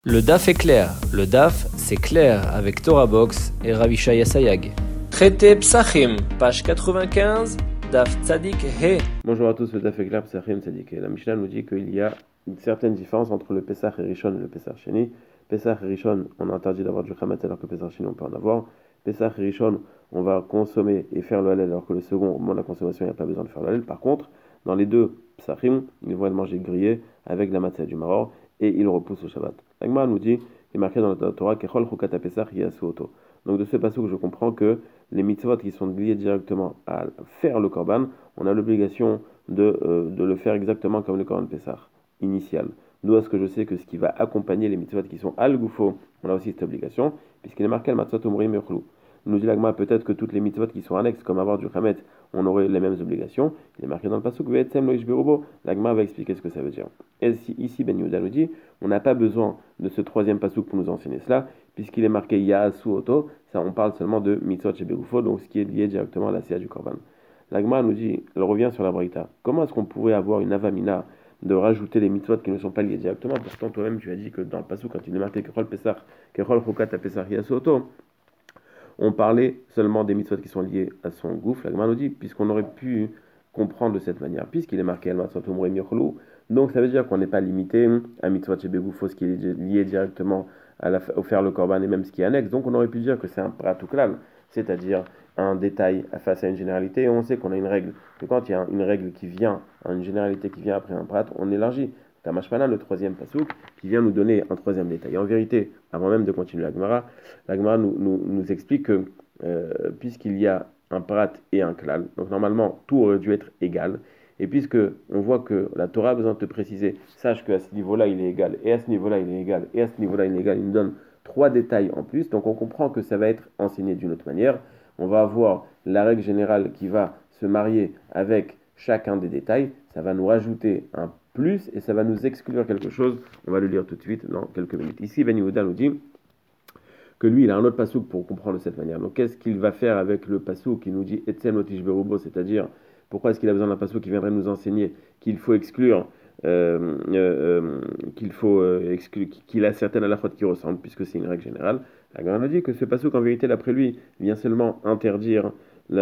Le DAF est clair. Le DAF, c'est clair avec Torah Box et Ravishaya Sayag. Traité Psachim, page 95, DAF Tzadik He. Bonjour à tous, le DAF est clair, Psachim Tzadik He. La Mishnah nous dit qu'il y a une certaine différence entre le Pesach et Rishon et le Pesach Sheni. Pesach et Rishon, on a interdit d'avoir du Chametz alors que Pesach Sheni, on peut en avoir. Pesach et Rishon, on va consommer et faire le halal alors que le second, au moment de la consommation, il n'y a pas besoin de faire le halal. Par contre, dans les deux Psachim, ils vont être mangés grillés avec la matzah du maror et ils repoussent au Shabbat. L'Agma nous dit, il est marqué dans la Torah, Kechol Chukat Pesach Yasu Oto. Donc de ce passage, je comprends que les mitzvot qui sont liés directement à faire le korban, on a l'obligation de le faire exactement comme le korban Pesach initial. D'où est-ce que je sais que ce qui va accompagner les mitzvot qui sont al gufo, on a aussi cette obligation, puisqu'il est marqué al matzot umrim yochlou. Nous dit l'Agma peut-être que toutes les mitzvot qui sont annexes, comme avoir du chametz, on aurait les mêmes obligations. Il est marqué dans le pasuk ve'etzem lo ishbirubo. L'Agma va expliquer ce que ça veut dire. Et ici Ben Yehuda nous dit, on n'a pas besoin de ce troisième pasuk pour nous enseigner cela, puisqu'il est marqué ya'asu oto. Ça, on parle seulement de mitzvot shebegufo, donc ce qui est lié directement à la séa du korban. L'Agma nous dit, elle revient sur la braïta. Comment est-ce qu'on pourrait avoir une avamina de rajouter les mitzvot qui ne sont pas liés directement? Pourtant, toi-même, tu as dit que dans le pasuk, quand il est marqué kechol pesach, kechol chukat pesach ya'asu oto, on parlait seulement des mitzvot qui sont liés à son gouffre. La Gemara nous dit, puisqu'on aurait pu comprendre de cette manière, puisqu'il est marqué al-matzot umrim yochlou, donc ça veut dire qu'on n'est pas limité à mitzvot shebegufo, ce qui est lié directement au faire le korban et même ce qui est annexe. Donc on aurait pu dire que c'est un prat ou klal, c'est-à-dire un détail face à une généralité. Et on sait qu'on a une règle, que quand il y a une règle qui vient, une généralité qui vient après un prat, on élargit. Tamashpana, le troisième pasouk, qui vient nous donner un troisième détail. En vérité, avant même de continuer la Gemara nous explique que puisqu'il y a un prat et un klal, donc normalement tout aurait dû être égal, et puisque on voit que la Torah a besoin de te préciser, sache qu'à ce niveau-là il est égal, et à ce niveau-là il est égal, et à ce niveau-là il est égal, il nous donne trois détails en plus, donc on comprend que ça va être enseigné d'une autre manière. On va avoir la règle générale qui va se marier avec chacun des détails, ça va nous rajouter un plus et ça va nous exclure quelque chose. On va le lire tout de suite dans quelques minutes. Ici, Ben Yehuda nous dit que lui, il a un autre pasouk pour comprendre de cette manière. Donc, qu'est-ce qu'il va faire avec le pasouk qui nous dit Etzem lotish berubo, c'est-à-dire pourquoi est-ce qu'il a besoin d'un pasouk qui viendrait nous enseigner qu'il faut exclure, qu'il a certaines halachot qui ressemblent, puisque c'est une règle générale. La Gemara nous dit que ce pasouk, en vérité, d'après lui, vient interdire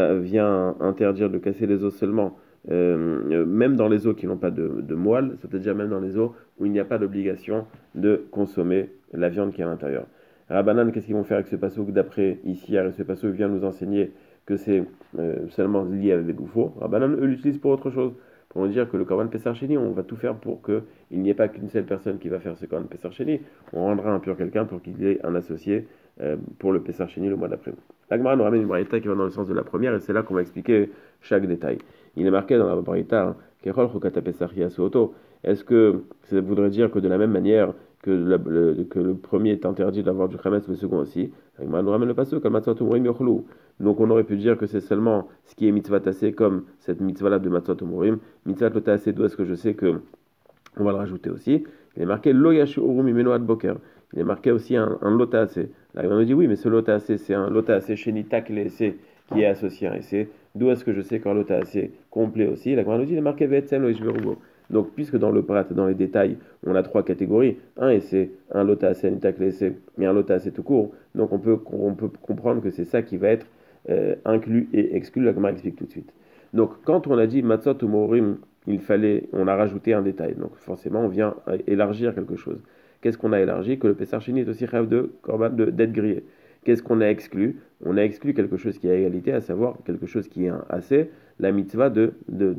de casser les os seulement. Même dans les eaux qui n'ont pas de moelle, c'est-à-dire même dans les eaux où il n'y a pas d'obligation de consommer la viande qui est à l'intérieur. Rabbanan, qu'est-ce qu'ils vont faire avec ce passouk d'après ici? Ce passouk vient nous enseigner que c'est seulement lié avec les gouffos. Rabbanan, eux, l'utilisent pour autre chose. Pour nous dire que le korban Pesach Sheni, on va tout faire pour qu'il n'y ait pas qu'une seule personne qui va faire ce korban Pesach Sheni. On rendra impur quelqu'un pour qu'il ait un associé pour le Pesach Sheni le mois d'après. La Gemara nous ramène une braïta qui va dans le sens de la première et c'est là qu'on va expliquer chaque détail. Il est marqué dans la braïta, Kechol Chukat Pesach Yasu Oto. Est-ce que ça voudrait dire que de la même manière que le premier est interdit d'avoir du chametz, le second aussi? La Gemara nous ramène le pasuk, Al Matzot Umrim Yochlou. Donc on aurait pu dire que c'est seulement ce qui est mitzvah tassé comme cette mitzvah-là de Matzot Umurim. Mitzvah lo tassé, d'où est-ce que je sais que on va le rajouter aussi? Il est marqué Lo Yashu Urum Imenu Ad Boker. Il est marqué aussi un lo tassé. Là on nous dit oui, mais ce lo tassé, c'est un lo tassé shenitak l'essai qui est associé à un essai. D'où est-ce que je sais qu'un lo tassé complet aussi? La nous dit il est marqué Ve'etzem lo ishberubo. Donc puisque dans le prat, dans les détails, on a trois catégories, un essai, un lo tassé, un itak l'essai, et un lo tassé tout court. Donc on peut comprendre que c'est ça qui va être inclus et exclu. La Gemara explique tout de suite. Donc quand on a dit matzot ou morim, on a rajouté un détail. Donc forcément on vient élargir quelque chose. Qu'est-ce qu'on a élargi? Que le Pesach Sheni est aussi rêve de korban d'être grillé. Qu'est-ce qu'on a exclu? On a exclu quelque chose qui est à égalité, à savoir quelque chose qui est un assez, la mitzvah de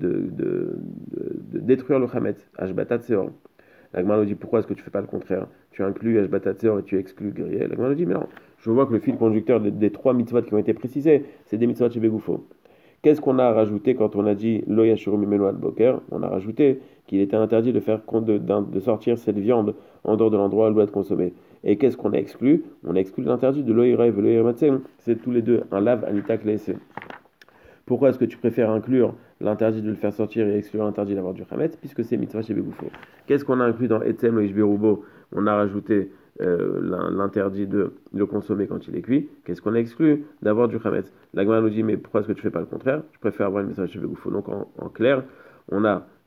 détruire le chametz, ashbatat seor. La Gemara nous dit pourquoi est-ce que tu fais pas le contraire? Tu inclus ashbatat seor et tu exclus grillé. La Gemara nous dit mais non, je vois que le fil conducteur des trois mitzvot qui ont été précisés, c'est des mitzvot chez Begufo. Qu'est-ce qu'on a rajouté quand on a dit lo yashuru mimenu ad boker? On a rajouté qu'il était interdit de sortir cette viande en dehors de l'endroit où elle doit être consommée. Et qu'est-ce qu'on a exclu? On a exclu l'interdit de lo yirev et lo yirematzem. C'est tous les deux un lav anitak leese. Pourquoi est-ce que tu préfères inclure l'interdit de le faire sortir et exclure l'interdit d'avoir du chametz? Puisque c'est mitzvah chez Begufo. Qu'est-ce qu'on a inclus dans etzem lo ishberubo? On a rajouté l'interdit de le consommer quand il est cuit. Qu'est-ce qu'on a exclu? D'avoir du chametz. La Gemara nous dit mais pourquoi est-ce que tu fais pas le contraire? Je préfère avoir une message chez Begufo. Donc en clair, on a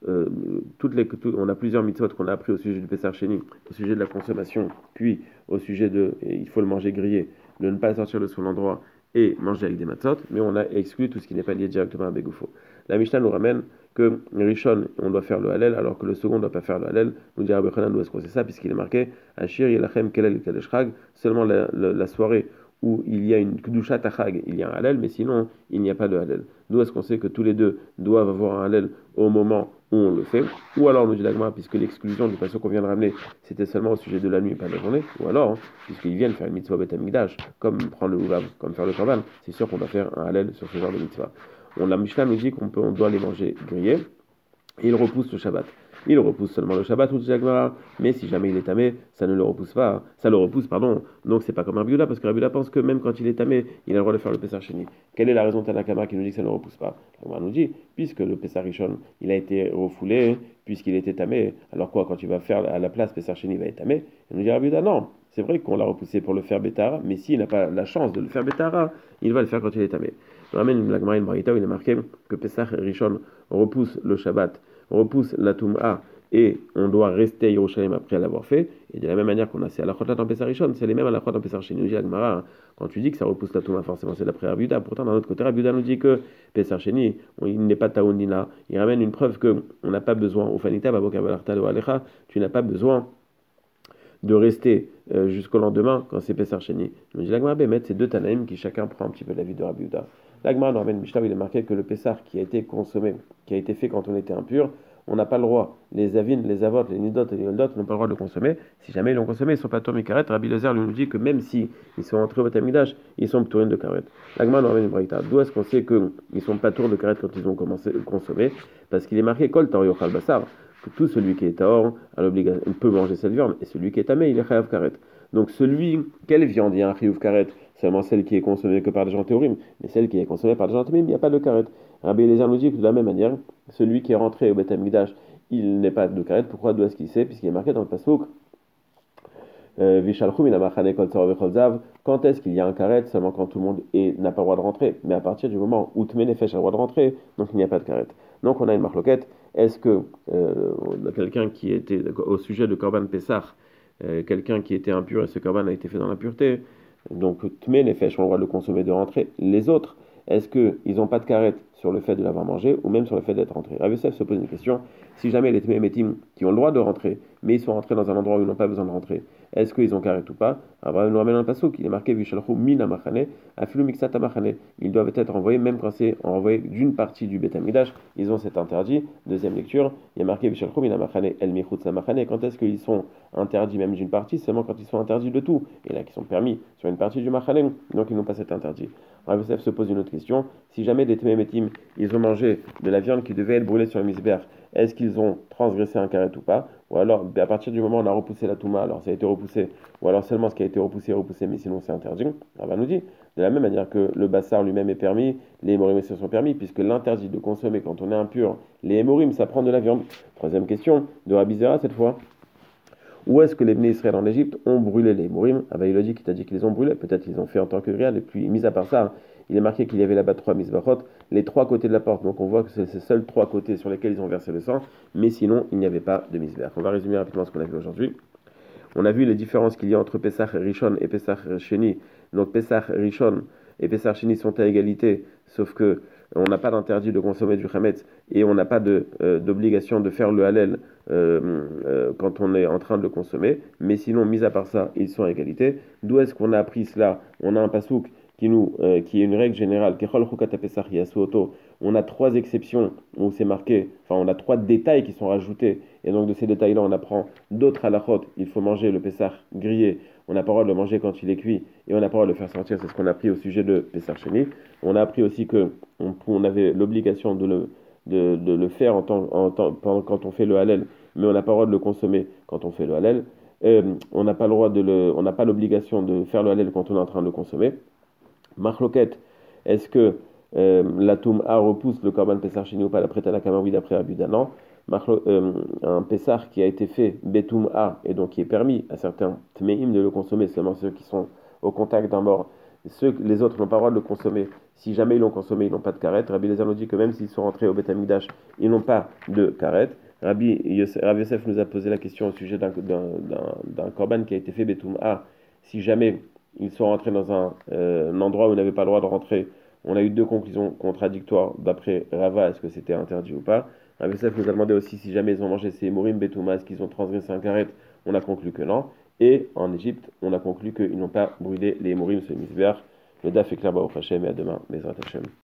on a plusieurs mitzvot qu'on a appris au sujet du Pessar Sheni, au sujet de la consommation, puis au sujet il faut le manger grillé, de ne pas le sortir de son endroit et manger avec des matzot, mais on a exclu tout ce qui n'est pas lié directement à Begoufo. La Mishnah nous ramène que Rishon, on doit faire le Hallel, alors que le second ne doit pas faire le Hallel. Nous dit Rabbi Chanan, d'où est-ce qu'on sait ça, puisqu'il est marqué Ashir Yelachem Kelel Kadesh Chag, seulement la soirée où il y a une Kedusha Tachag, il y a un Hallel, mais sinon, il n'y a pas de Hallel. D'où est-ce qu'on sait que tous les deux doivent avoir un Hallel au moment où on le fait? Ou alors, nous dit l'Agma, puisque l'exclusion du passage qu'on vient de ramener, c'était seulement au sujet de la nuit et pas de la journée, ou alors, puisqu'ils viennent faire une mitzvah Bet Hamikdash, comme prendre le Uvav, comme faire le Korban, c'est sûr qu'on doit faire un Hallel sur ce genre de mitzvah. La Mishnah nous dit on doit les manger grillés, et il repousse le Shabbat. Il repousse seulement le Shabbat ou le Jagmara, mais si jamais il est tamé, ça ne le repousse pas, ça le repousse, pardon. Donc c'est pas comme Rabbi Yehuda, parce que Rabbi Yehuda pense que même quand il est tamé, il a le droit de faire le Pessar Sheni. Quelle est la raison de Tanakama qui nous dit que ça ne le repousse pas? On nous dit, puisque le Pessar Rishon, il a été refoulé, puisqu'il était tamé, alors quoi, quand tu vas faire à la place Pessar Sheni, il va être tamé? Il nous dit Rabbi Yehuda, non, c'est vrai qu'on l'a repoussé pour le faire Betara, mais s'il n'a pas la chance de le faire Betara, il va le faire quand il est tamé. On ramène la Gemara in Braïta où il est marqué que Pessar Rishon repousse le Shabbat, repousse la Toum'a, et on doit rester à Yerushalayim après l'avoir fait. Et de la même manière qu'on a ces halachot là dans Pessar Rishon, c'est les mêmes halachot dans Pessar Sheni. Nous dit la Gemara, quand tu dis que ça repousse la Touma, forcément c'est d'après Rabbi Yehuda. Pourtant, d'un autre côté, Rabbi Yehuda nous dit que Pessar Sheni, il n'est pas taoundina. Il ramène une preuve qu'on n'a pas besoin, au fanita, babok abalarta lo alecha, tu n'as pas besoin de rester jusqu'au lendemain quand c'est Pessar Sheni. Nous dit la Gemara, c'est deux Tanaïm qui chacun prend un petit peu l'avis de Rabbi Yehuda. La Gemara nous ramène Mishnah où il est marqué que le Pessar qui a été consommé, qui a été fait quand on était impur, on n'a pas le droit, les avines, les avotes, les nidot et les yoldot n'ont pas le droit de le consommer. Si jamais ils l'ont consommé, ils ne sont pas tournés karet. Rabbi Lezer nous dit que même si ils sont entrés au Beth Amikdash, ils sont tournés de karet. L'agma nous ramène une braïta. D'où est-ce qu'on sait qu'ils ne sont pas tournés de karet quand ils ont commencé à consommer? Parce qu'il est marqué kol taor yochal basar, que tout celui qui est taor a l'obligation, peut manger cette viande, et celui qui est tamé, il est chayav karet. Donc quelle viande il y a un chayav karet? Seulement celle qui est consommée que par des gens théorim, mais celle qui est consommée par des gens théorim, il n'y a pas de karet. Rabbi Eliezer nous dit que de la même manière, celui qui est rentré au Beth Amikdash, il n'est pas de karet. Pourquoi? D'où est-ce qu'il sait? Puisqu'il est marqué dans le pasuk quand est-ce qu'il y a un karet? Seulement quand tout le monde n'a pas le droit de rentrer. Mais à partir du moment où Tmé Nefesh a le droit de rentrer, donc il n'y a pas de karet. Donc on a une marloquette. Est-ce que quelqu'un qui était au sujet de Korban Pessah, quelqu'un qui était impur et ce Korban a été fait dans l'impureté, donc Tmé Nefesh ont le droit de le consommer, de rentrer. Les autres, est-ce qu'ils n'ont pas de karet sur le fait de l'avoir mangé ou même sur le fait d'être rentré? Rav Yosef se pose une question. Si jamais les Tmei Metim qui ont le droit de rentrer, mais ils sont rentrés dans un endroit où ils n'ont pas besoin de rentrer, est-ce qu'ils ont karet ou pas? Abraham nous ramène un passouk, il est marqué Vishalchu min amachane, afilu miksat amachane. Ils doivent être envoyés, même quand c'est envoyé d'une partie du Beth Amikdash, ils ont cet interdit. Deuxième lecture, il est marqué Vishalchu min amachane, el michutz amachane. Quand est-ce qu'ils sont interdits même d'une partie? Seulement quand ils sont interdits de tout. Et là, qui sont permis sur une partie du machane, donc ils n'ont pas cet interdit. Rav Yosef se pose une autre question. Si jamais des Tmei Metim, ils ont mangé de la viande qui devait être brûlée sur le misber, est-ce qu'ils ont transgressé un karet ou pas? Ou alors, à partir du moment où on a repoussé la touma, alors ça a été repoussé, ou alors seulement ce qui a été repoussé, mais sinon c'est interdit. Rava nous dit, de la même manière que le bassar lui-même est permis, les hémorim aussi sont permis, puisque l'interdit de consommer quand on est impur, les hémorim, ça prend de la viande. Troisième question, de Rabbi Zera cette fois. Où est-ce que les Bnei Israël en Égypte ont brûlé les Hémorim? Ah ben il a dit qu'il t'a dit qu'ils les ont brûlés, peut-être qu'ils ont fait en tant que grillade, et puis mis à part ça, il est marqué qu'il y avait là-bas 3 misbachot, les 3 côtés de la porte, donc on voit que c'est ces seuls 3 côtés sur lesquels ils ont versé le sang, mais sinon il n'y avait pas de misbach. On va résumer rapidement ce qu'on a vu aujourd'hui. On a vu les différences qu'il y a entre Pessah Rishon et Pessah Sheni. Donc Pessah Rishon et Pessah Sheni sont à égalité, sauf que on n'a pas d'interdit de consommer du chametz et on n'a pas d'obligation de faire le halel quand on est en train de le consommer. Mais sinon, mis à part ça, ils sont à égalité. D'où est-ce qu'on a appris cela? On a un pasouk qui est une règle générale. On a 3 exceptions où c'est marqué, enfin on a 3 détails qui sont rajoutés. Et donc de ces détails-là, on apprend d'autres halachot. Il faut manger le Pessah grillé. On n'a pas le droit de le manger quand il est cuit et on n'a pas le droit de le faire sortir. C'est ce qu'on a appris au sujet de Pessah Sheni. On a appris aussi que on avait l'obligation de le faire quand on fait le halal, mais on n'a pas le droit de le consommer quand on fait le halal. On n'a pas l'obligation de faire le halal quand on est en train de le consommer. Marloquette, est-ce que la Toum'a repousse le Korban Pessah Sheni ou pas? D'après Tanakama, oui, d'après Rabbi Yehuda, non. Un Pessah qui a été fait Betoum'a et donc qui est permis à certains Tmeim de le consommer, seulement ceux qui sont au contact d'un mort. Les autres n'ont pas le droit de le consommer, Si jamais ils l'ont consommé, ils n'ont pas de karet. Rabbi Eliezer nous dit que même s'ils sont rentrés au Beth Amikdash, ils n'ont pas de karet. Rabbi Yosef nous a posé la question au sujet d'un korban qui a été fait Betoum'a. Si jamais ils sont rentrés dans un endroit où ils n'avaient pas le droit de rentrer, on a eu deux conclusions contradictoires d'après Rava, est-ce que c'était interdit ou pas. Rabbi Yosef nous a demandé aussi si jamais ils ont mangé ces Morim Betoum'a, est-ce qu'ils ont transgressé un karet. On a conclu que non. Et en Égypte, on a conclu qu'ils n'ont pas brûlé les Morim sur le Misbeach. Le daf est clair, Baruch Hashem, et à demain, Bezrat Hashem.